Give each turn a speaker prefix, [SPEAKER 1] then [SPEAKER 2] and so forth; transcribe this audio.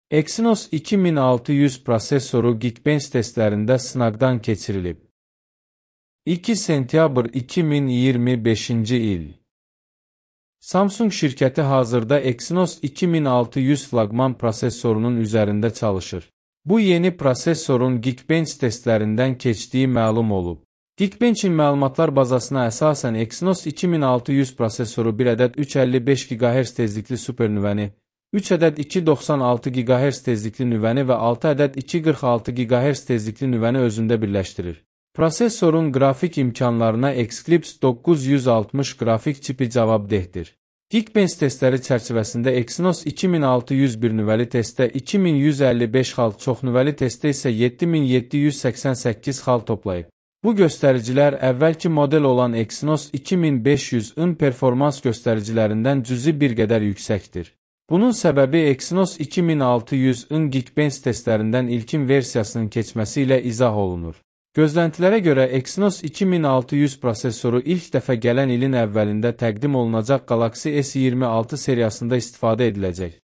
[SPEAKER 1] Exynos 2600 prosesoru Geekbench testlərində sınaqdan keçirilib. 2 sentyabr 2025-ci il. Samsung şirkəti hazırda Exynos 2600 flaqman prosesorunun üzərində çalışır. Bu yeni prosesorun Geekbench testlərindən keçdiyi məlum olub. Geekbench'in məlumatlar bazasına əsasən Exynos 2600 prosesoru 1 ədəd 355 GHz tezlikli super nüvəni, 3 ədəd 296 GHz tezlikli nüvəni və 6 ədəd 246 GHz tezlikli nüvəni özündə birləşdirir. Prosesorun qrafik imkanlarına Xclipse 960 qrafik çipi cavabdehdir. Geekbench testləri çərçivəsində Exynos 2601 nüvəli testdə 2155 xal, çox nüvəli testdə isə 7788 xal toplayıb. Bu göstəricilər əvvəlki model olan Exynos 2500-ın performans göstəricilərindən cüzi bir qədər yüksəkdir. Bunun səbəbi Exynos 2600-ın Geekbench testlərindən ilkin versiyasının keçməsi ilə izah olunur. Gözləntilərə görə Exynos 2600 prosesoru ilk dəfə gələn ilin əvvəlində təqdim olunacaq Galaxy S26 seriyasında istifadə ediləcək.